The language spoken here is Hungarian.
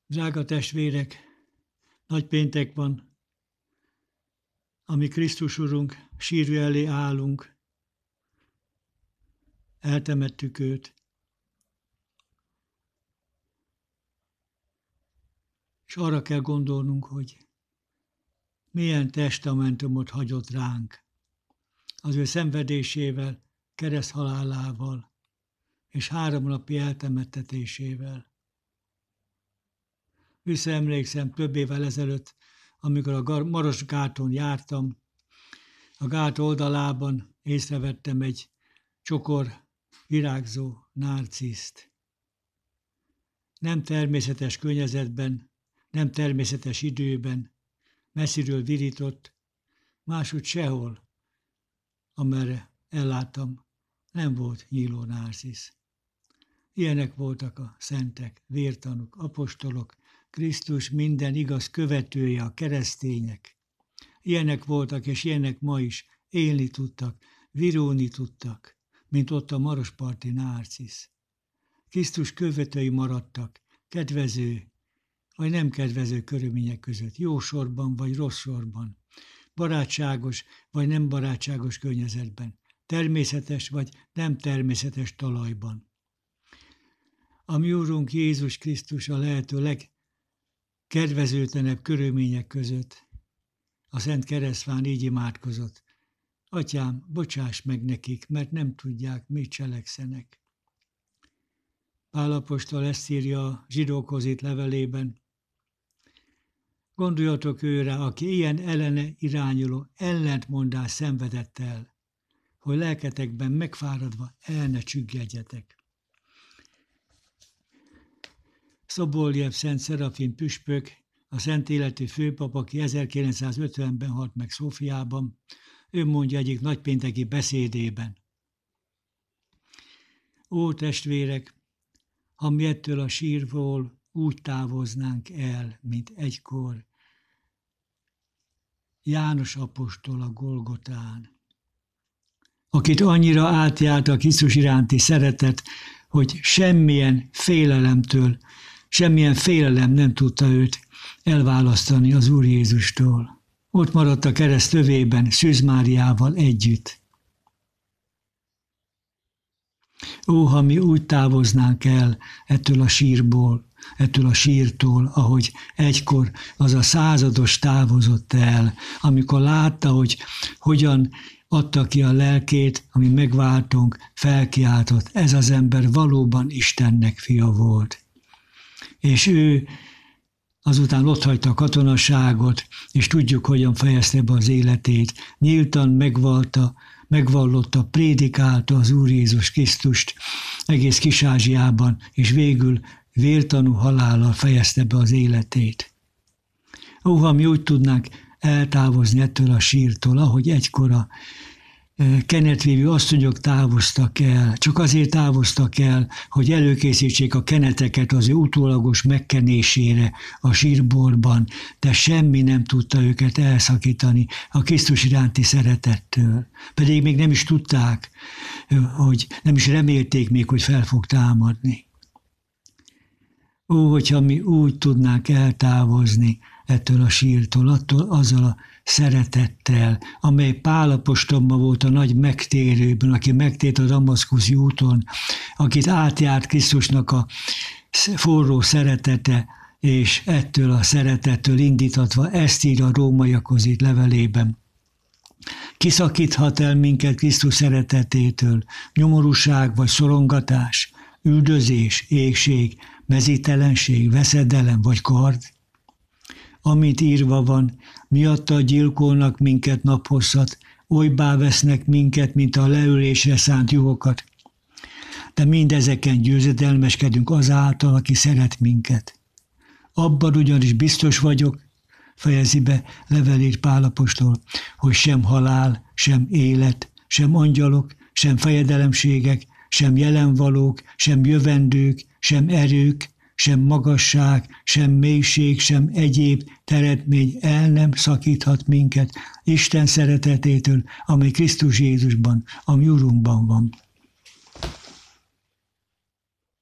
Drága testvérek, nagypéntek van, ami Krisztus Urunk sírja elé állunk, eltemettük őt, és arra kell gondolnunk, hogy milyen testamentumot hagyott ránk, az ő szenvedésével, kereszthalálával és 3 napi eltemettetésével. Visszaemlékszem több évvel ezelőtt, amikor a Marosgáton jártam, a gát oldalában észrevettem egy csokor virágzó nárciszt. Nem természetes környezetben, nem természetes időben, messziről virított, máshogy sehol, amerre elláttam, nem volt nyíló nárcisz. Ilyenek voltak a szentek, vértanúk, apostolok, Krisztus minden igaz követője, a keresztények. Ilyenek voltak, és ilyenek ma is, élni tudtak, virulni tudtak, mint ott a marosparti nárcisz. Krisztus követői maradtak, kedvező vagy nem kedvező körülmények között, jó sorban vagy rossz sorban, barátságos vagy nem barátságos környezetben, természetes vagy nem természetes talajban. A mi Úrunk Jézus Krisztus a lehető legkedvezőtlenebb körülmények között a Szent Keresztfán így imádkozott: Atyám, bocsáss meg nekik, mert nem tudják, mit cselekszenek. Pál apostol ezt írja a zsidókhoz írt levelében: Gondoljatok őre, aki ilyen ellene irányuló ellentmondást szenvedett el, hogy lelketekben megfáradva el ne csüggedjetek. Szoboljev Szent Szerafin püspök, a szent életű főpap, aki 1950-ben halt meg Szófiában, ő mondja egyik nagypénteki beszédében: Ó testvérek, ha mi ettől a sírból úgy távoznánk el, mint egykor János apostol a Golgotán, akit annyira átjárt a Krisztus iránti szeretet, hogy semmilyen félelem nem tudta őt elválasztani az Úr Jézustól. Ott maradt a kereszt tövében Szűz Máriával együtt. Ó, ha mi úgy távoznánk el ettől a sírból, ettől a sírtól, ahogy egykor az a százados távozott el, amikor látta, hogy hogyan adta ki a lelkét, ami megváltunk, felkiáltott: ez az ember valóban Istennek fia volt. És ő azután otthagyta a katonaságot, és tudjuk, hogyan fejezte be az életét. Nyíltan megvallotta, prédikálta az Úr Jézus Krisztust egész Kis-Ázsiában, és végül vértanú halállal fejezte be az életét. Ó, ha mi úgy tudnánk eltávozni ettől a sírtól, ahogy egykor a kenetvívő asszonyok távoztak el, csak azért távoztak el, hogy előkészítsék a keneteket az ő utólagos megkenésére a sírboltban, de semmi nem tudta őket elszakítani a Krisztus iránti szeretettől. Pedig még nem is tudták, hogy nem is remélték még, hogy fel fog támadni. Ó, hogyha mi úgy tudnánk eltávozni ettől a sírtól, azzal a szeretettel, amely Pál apostolban volt a nagy megtérőben, aki megtért a damaszkuszi úton, akit átjárt Krisztusnak a forró szeretete, és ettől a szeretettől indítatva ezt ír a rómaiakhoz írt levelében. Kiszakíthat el minket Krisztus szeretetétől nyomorúság vagy szorongatás, üldözés, éhség, mezítelenség, veszedelem vagy kard? Amint írva van, miatta gyilkolnak minket naphosszat, olybá vesznek minket, mint a leülésre szánt juhokat. De mindezeken győzedelmeskedünk azáltal, aki szeret minket. Abban ugyanis biztos vagyok, fejezi be levelét Pál apostol, hogy sem halál, sem élet, sem angyalok, sem fejedelemségek, sem jelenvalók, sem jövendők, sem erők, sem magasság, sem mélység, sem egyéb teremtmény el nem szakíthat minket Isten szeretetétől, amely Krisztus Jézusban, a mi Urunkban van.